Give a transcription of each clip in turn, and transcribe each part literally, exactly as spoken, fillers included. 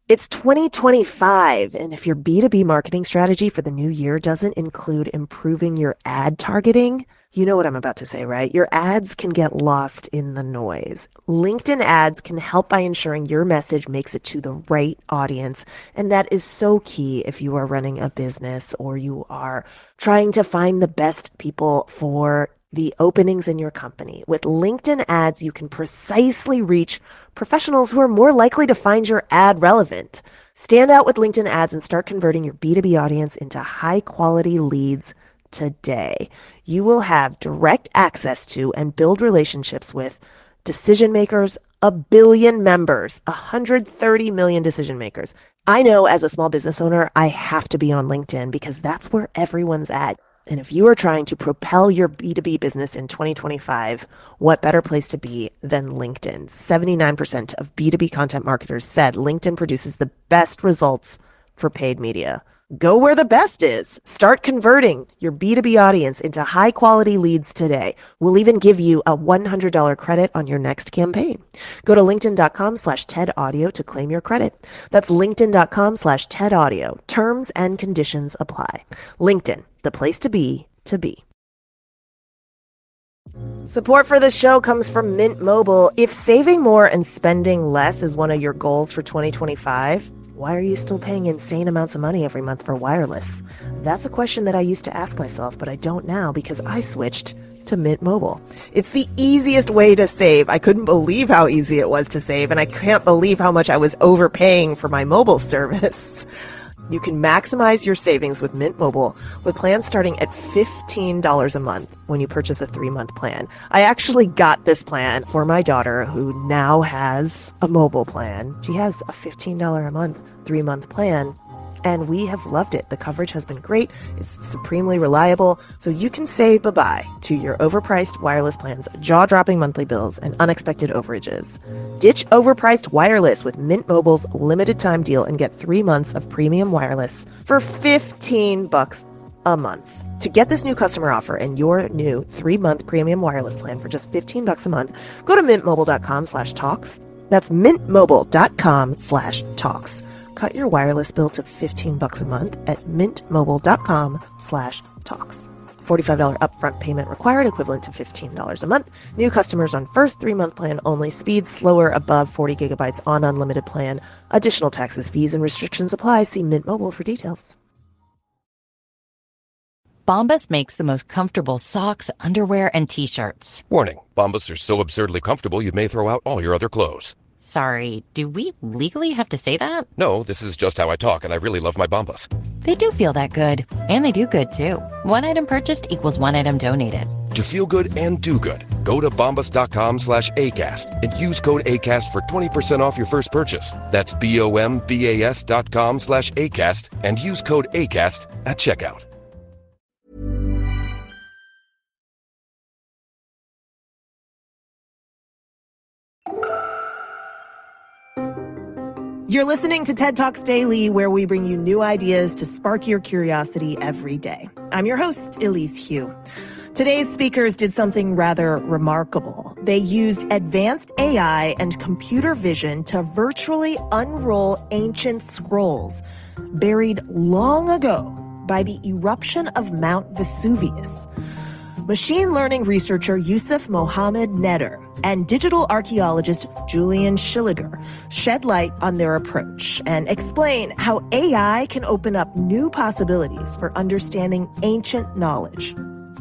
It's twenty twenty-five, and if your B two B marketing strategy for the new year doesn't include improving your ad targeting, you know what I'm about to say, right? Your ads can get lost in the noise. LinkedIn ads can help by ensuring your message makes it to the right audience, and that is so key if you are running a business or you are trying to find the best people for the openings in your company. With LinkedIn ads, you can precisely reach professionals who are more likely to find your ad relevant. Stand out with LinkedIn ads and start converting your B two B audience into high quality leads today. You will have direct access to and build relationships with decision makers, a billion members, one hundred thirty million decision makers. I know as a small business owner, I have to be on LinkedIn because that's where everyone's at. And if you are trying to propel your B two B business in twenty twenty-five, what better place to be than LinkedIn? seventy-nine percent of B two B content marketers said LinkedIn produces the best results for paid media. Go where the best is. Start converting your B two B audience into high quality leads today. We'll even give you a one hundred dollars credit on your next campaign. Go to linkedin.com slash TED Audio to claim your credit. That's linkedin.com slash TED Audio. Terms and conditions apply. LinkedIn, the place to be, to be. Support for the show comes from Mint Mobile. If saving more and spending less is one of your goals for twenty twenty-five, why are you still paying insane amounts of money every month for wireless? That's a question that I used to ask myself, but I don't now because I switched to Mint Mobile. It's the easiest way to save. I couldn't believe how easy it was to save, and I can't believe how much I was overpaying for my mobile service. You can maximize your savings with Mint Mobile with plans starting at fifteen dollars a month when you purchase a three-month plan. I actually got this plan for my daughter who now has a mobile plan. She has a fifteen dollars a month, three-month plan, and we have loved it. The coverage has been great. It's supremely reliable, so you can say bye-bye to your overpriced wireless plans, jaw-dropping monthly bills, and unexpected overages. Ditch overpriced wireless with Mint Mobile's limited time deal and get three months of premium wireless for fifteen bucks a month. To get this new customer offer and your new three-month premium wireless plan for just fifteen bucks a month, go to mintmobile.com slash talks. That's mintmobile.com slash talks. Cut your wireless bill to fifteen bucks a month at mintmobile.com slash talks. forty-five dollars upfront payment required, equivalent to fifteen dollars a month. New customers on first three-month plan only. Speed slower above forty gigabytes on unlimited plan. Additional taxes, fees, and restrictions apply. See Mint Mobile for details. Bombas makes the most comfortable socks, underwear, and T-shirts. Warning, Bombas are so absurdly comfortable you may throw out all your other clothes. Sorry, do we legally have to say that? No, this is just how I talk, and I really love my Bombas. They do feel that good. And they do good, too. One item purchased equals one item donated. To feel good and do good, go to bombas.com slash ACAST and use code ACAST for twenty percent off your first purchase. That's B-O-M-B-A-S dot com slash ACAST and use code ACAST at checkout. You're listening to TED Talks Daily, where we bring you new ideas to spark your curiosity every day. I'm your host, Elise Hu. Today's speakers did something rather remarkable. They used advanced A I and computer vision to virtually unroll ancient scrolls buried long ago by the eruption of Mount Vesuvius. Machine learning researcher Yusuf Mohammed Neder and digital archaeologist Julian Schilliger shed light on their approach and explain how A I can open up new possibilities for understanding ancient knowledge.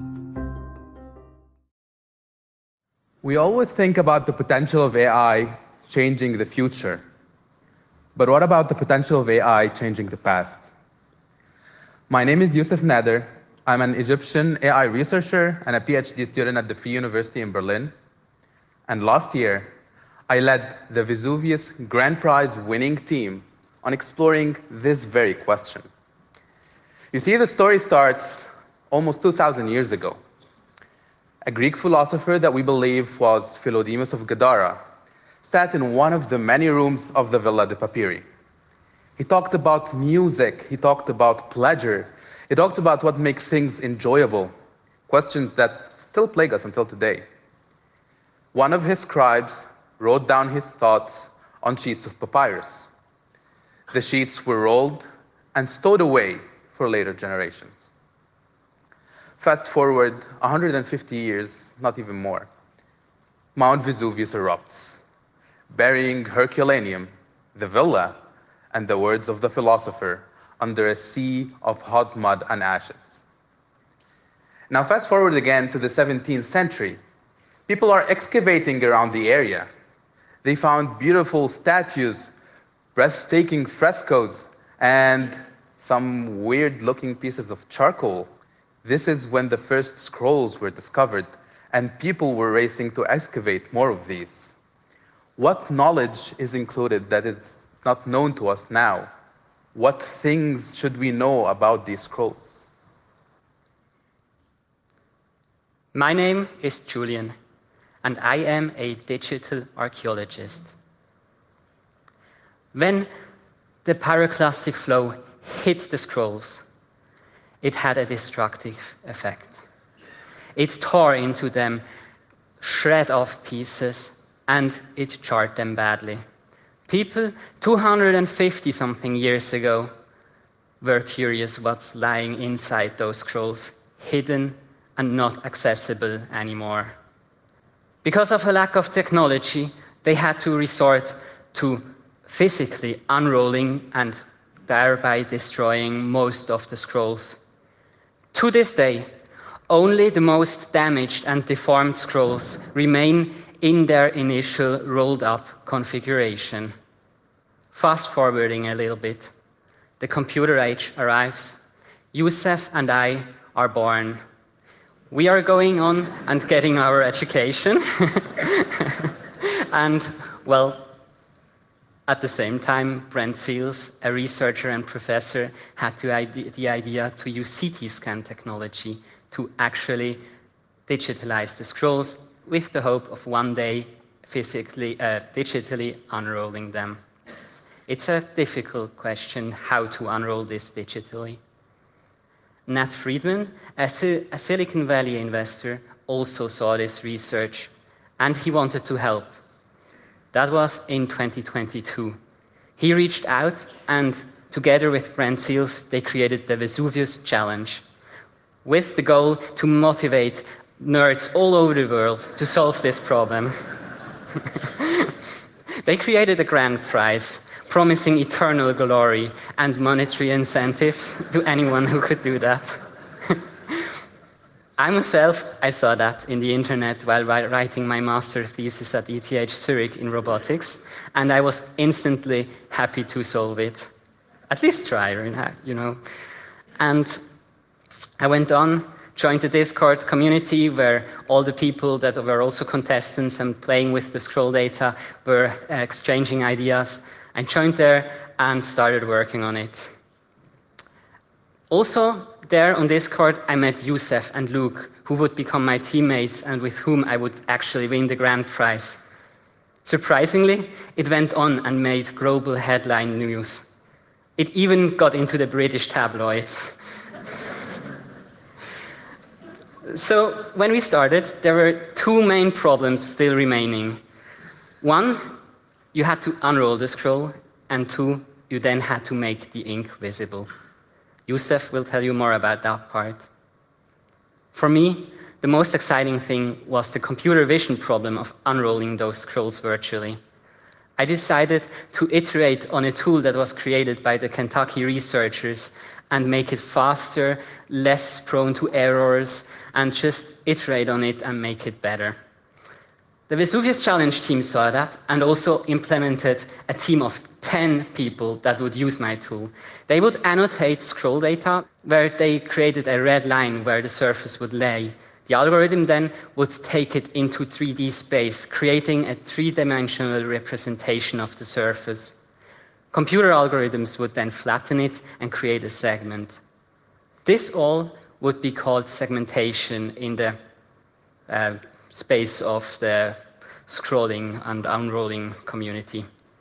We always think about the potential of A I changing the future. But what about the potential of A I changing the past? My name is Yusuf Neder. I'm an Egyptian A I researcher and a PhD student at the Free University in Berlin. And last year, I led the Vesuvius Grand Prize winning team on exploring this very question. You see, the story starts almost two thousand years ago. A Greek philosopher that we believe was Philodemus of Gadara sat in one of the many rooms of the Villa de Papyri. He talked about music, he talked about pleasure, he talked about what makes things enjoyable, questions that still plague us until today. One of his scribes wrote down his thoughts on sheets of papyrus. The sheets were rolled and stowed away for later generations. Fast forward one hundred fifty years, not even more. Mount Vesuvius erupts, burying Herculaneum, the villa, and the words of the philosopher under a sea of hot mud and ashes. Now fast forward again to the seventeenth century. People are excavating around the area. They found beautiful statues, breathtaking frescoes, and some weird-looking pieces of charcoal. This is when the first scrolls were discovered, and people were racing to excavate more of these. What knowledge is included that is not known to us now? What things should we know about these scrolls? My name is Julian, and I am a digital archaeologist. When the pyroclastic flow hit the scrolls, it had a destructive effect. It tore into them, shred off pieces, and it charred them badly. People two hundred fifty something years ago were curious what's lying inside those scrolls, hidden and not accessible anymore. Because of a lack of technology, they had to resort to physically unrolling and thereby destroying most of the scrolls. To this day, only the most damaged and deformed scrolls remain in their initial rolled-up configuration. Fast forwarding a little bit, the computer age arrives. Youssef and I are born. We are going on and getting our education. And, well, at the same time, Brent Seals, a researcher and professor, had the idea to use C T scan technology to actually digitalize the scrolls with the hope of one day physically, uh, digitally unrolling them. It's a difficult question how to unroll this digitally. Nat Friedman, a, Si- a Silicon Valley investor, also saw this research, and he wanted to help. That was in twenty twenty-two. He reached out, and together with Brent Seals, they created the Vesuvius Challenge, with the goal to motivate nerds all over the world to solve this problem. They created a grand prize, promising eternal glory and monetary incentives to anyone who could do that. I myself, I saw that in the internet while writing my master thesis at E T H Zurich in robotics, and I was instantly happy to solve it. At least try, you know. And I went on, joined the Discord community where all the people that were also contestants and playing with the scroll data were exchanging ideas. I joined there and started working on it. Also, there on Discord, I met Youssef and Luke, who would become my teammates and with whom I would actually win the grand prize. Surprisingly, it went on and made global headline news. It even got into the British tabloids. So, when we started, there were two main problems still remaining. One, you had to unroll the scroll, and two, you then had to make the ink visible. Youssef will tell you more about that part. For me, the most exciting thing was the computer vision problem of unrolling those scrolls virtually. I decided to iterate on a tool that was created by the Kentucky researchers and make it faster, less prone to errors, and just iterate on it and make it better. The Vesuvius Challenge team saw that and also implemented a team of ten people that would use my tool. They would annotate scroll data where they created a red line where the surface would lay. The algorithm then would take it into three D space, creating a three-dimensional representation of the surface. Computer algorithms would then flatten it and create a segment. This all would be called segmentation in the uh, space of the scrolling and unrolling community.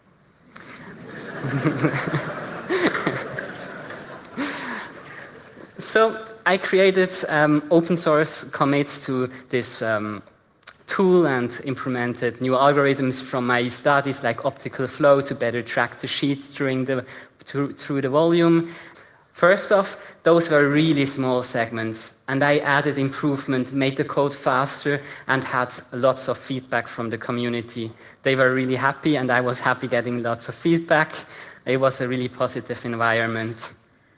So I created um, open source commits to this um, tool and implemented new algorithms from my studies like optical flow to better track the sheets during the through, through the volume. First off, those were really small segments, and I added improvement, made the code faster, and had lots of feedback from the community. They were really happy, and I was happy getting lots of feedback. It was a really positive environment.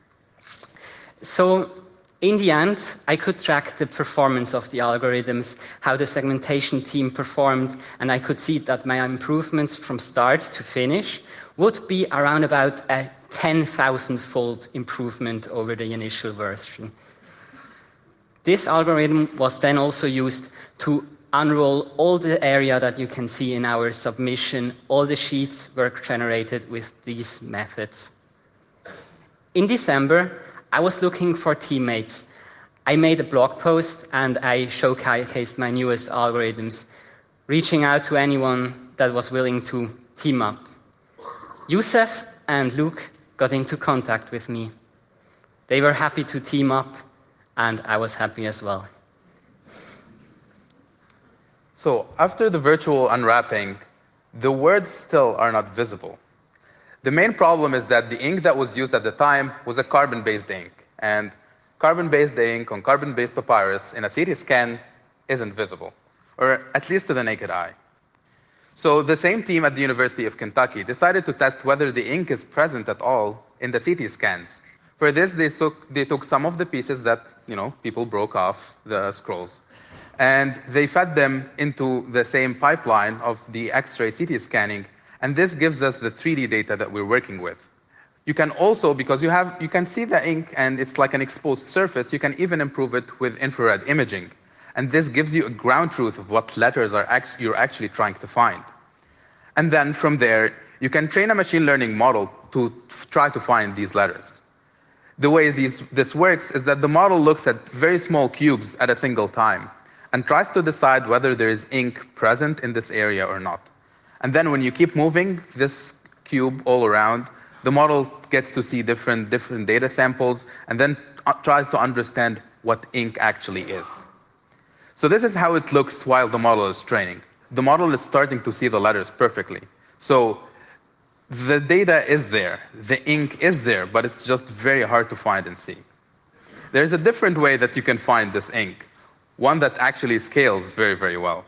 So in the end, I could track the performance of the algorithms, how the segmentation team performed, and I could see that my improvements from start to finish would be around about a ten thousand fold improvement over the initial version. This algorithm was then also used to unroll all the area that you can see in our submission. All the sheets were generated with these methods. In December, I was looking for teammates. I made a blog post and I showcased my newest algorithms, reaching out to anyone that was willing to team up. Youssef and Luke got into contact with me. They were happy to team up, and I was happy as well. So after the virtual unwrapping, the words still are not visible. The main problem is that the ink that was used at the time was a carbon-based ink, and carbon-based ink on carbon-based papyrus in a C T scan isn't visible, or at least to the naked eye. So the same team at the University of Kentucky decided to test whether the ink is present at all in the C T scans. For this, they took, they took some of the pieces that you know people broke off the scrolls, and they fed them into the same pipeline of the X-ray C T scanning, and this gives us the three D data that we're working with. You can also, because you have, you can see the ink and it's like an exposed surface, you can even improve it with infrared imaging. And this gives you a ground truth of what letters are act you're actually trying to find. And then from there, you can train a machine learning model to try to find these letters. The way these, this works is that the model looks at very small cubes at a single time and tries to decide whether there is ink present in this area or not. And then when you keep moving this cube all around, the model gets to see different, different data samples and then tries to understand what ink actually is. So this is how it looks while the model is training. The model is starting to see the letters perfectly. So the data is there, the ink is there, but it's just very hard to find and see. There's a different way that you can find this ink, one that actually scales very, very well.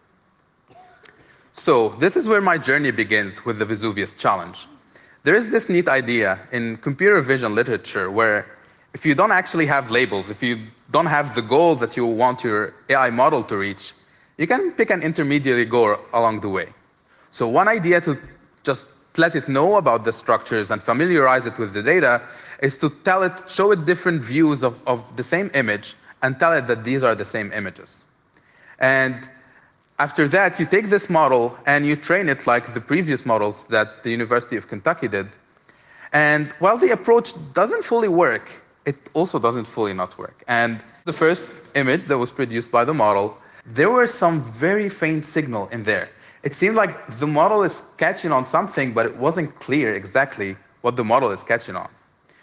So this is where my journey begins with the Vesuvius challenge. There is this neat idea in computer vision literature where if you don't actually have labels, if you don't have the goal that you want your A I model to reach, you can pick an intermediary goal along the way. So one idea to just let it know about the structures and familiarize it with the data is to tell it, show it different views of, of the same image and tell it that these are the same images. And after that, you take this model and you train it like the previous models that the University of Kentucky did. And while the approach doesn't fully work, it also doesn't fully not work. And the first image that was produced by the model, there were some very faint signal in there. It seemed like the model is catching on something, but it wasn't clear exactly what the model is catching on.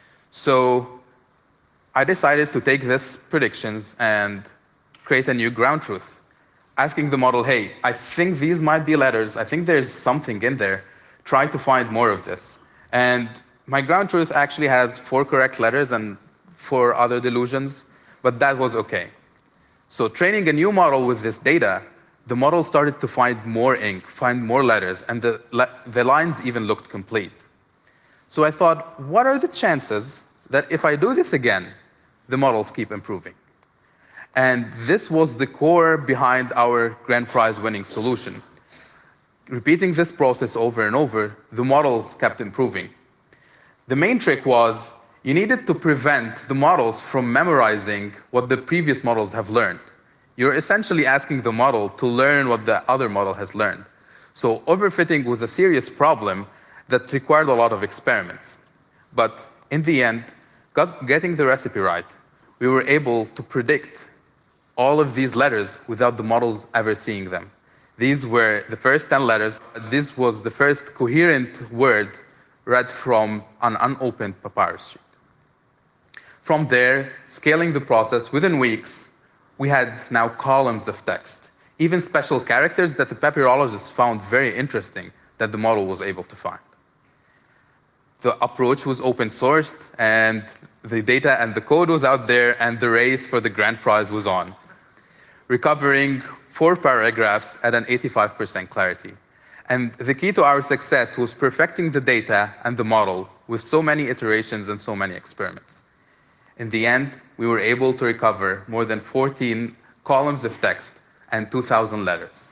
So I decided to take these predictions and create a new ground truth, asking the model, hey, I think these might be letters. I think there's something in there. Try to find more of this. And my ground truth actually has four correct letters and four other delusions, but that was okay. So training a new model with this data, the model started to find more ink, find more letters, and the, the lines even looked complete. So I thought, what are the chances that if I do this again, the models keep improving? And this was the core behind our grand prize winning solution. Repeating this process over and over, the models kept improving. The main trick was you needed to prevent the models from memorizing what the previous models have learned. You're essentially asking the model to learn what the other model has learned. So overfitting was a serious problem that required a lot of experiments. But in the end, got, getting the recipe right, we were able to predict all of these letters without the models ever seeing them. These were the first ten letters. This was the first coherent word read from an unopened papyrus sheet. From there, scaling the process within weeks, we had now columns of text, even special characters that the papyrologists found very interesting that the model was able to find. The approach was open sourced, and the data and the code was out there, and the race for the grand prize was on, recovering four paragraphs at an eighty-five percent clarity. And the key to our success was perfecting the data and the model with so many iterations and so many experiments. In the end, we were able to recover more than fourteen columns of text and two thousand letters.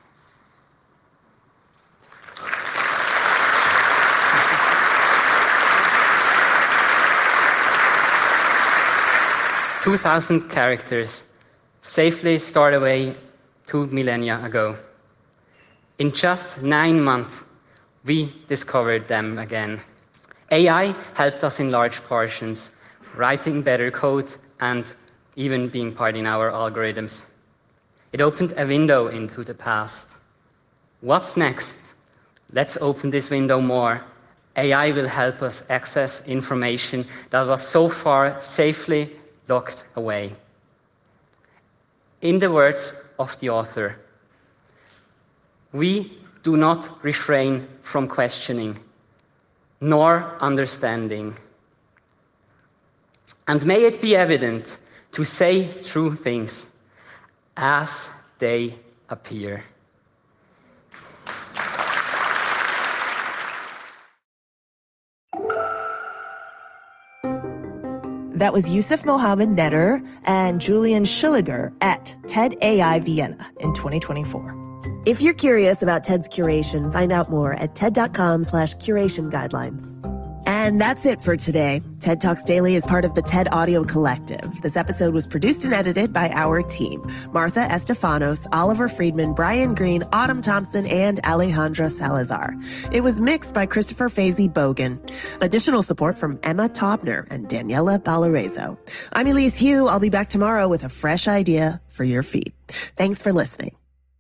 two thousand characters safely stored away two millennia ago. In just nine months, we discovered them again. A I helped us in large portions, writing better code and even being part in our algorithms. It opened a window into the past. What's next? Let's open this window more. A I will help us access information that was so far safely locked away. In the words of the author, we do not refrain from questioning, nor understanding. And may it be evident to say true things as they appear. That was Yusuf Mohammed Netter and Julian Schilliger at TED A I Vienna in twenty twenty-four. If you're curious about TED's curation, find out more at TED.com slash curation guidelines. And that's it for today. TED Talks Daily is part of the TED Audio Collective. This episode was produced and edited by our team: Martha Estefanos, Oliver Friedman, Brian Green, Autumn Thompson, and Alejandra Salazar. It was mixed by Christopher Fazy Bogan. Additional support from Emma Taubner and Daniela Balarezo. I'm Elise Hu. I'll be back tomorrow with a fresh idea for your feed. Thanks for listening.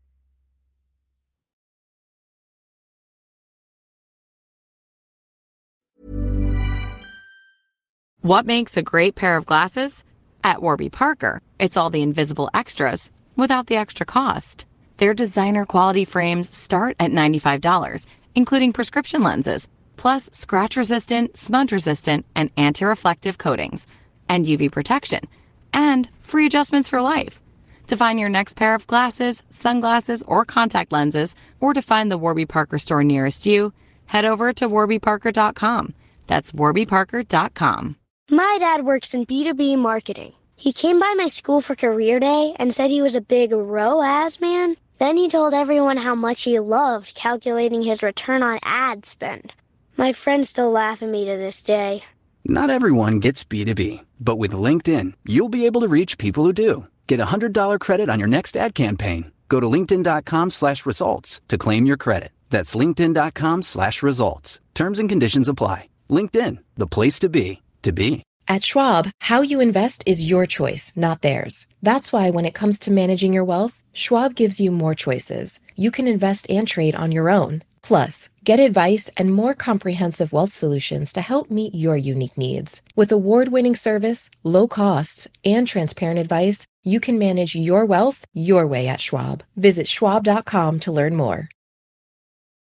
What makes a great pair of glasses? At Warby Parker, it's all the invisible extras without the extra cost. Their designer quality frames start at ninety-five dollars, including prescription lenses, plus scratch-resistant, smudge-resistant, and anti-reflective coatings, and U V protection, and free adjustments for life. To find your next pair of glasses, sunglasses, or contact lenses, or to find the Warby Parker store nearest you, head over to warby parker dot com. That's warby parker dot com. My dad works in B two B marketing. He came by my school for career day and said he was a big R O A S man. Then he told everyone how much he loved calculating his return on ad spend. My friends still laugh at me to this day. Not everyone gets B two B, but with LinkedIn, you'll be able to reach people who do. Get a one hundred dollars credit on your next ad campaign. Go to linkedin.com slash results to claim your credit. That's linkedin.com slash results. Terms and conditions apply. LinkedIn, the place to be, to be. At Schwab, how you invest is your choice, not theirs. That's why when it comes to managing your wealth, Schwab gives you more choices. You can invest and trade on your own. Plus, get advice and more comprehensive wealth solutions to help meet your unique needs. With award-winning service, low costs, and transparent advice, you can manage your wealth your way at Schwab. Visit schwab dot com to learn more.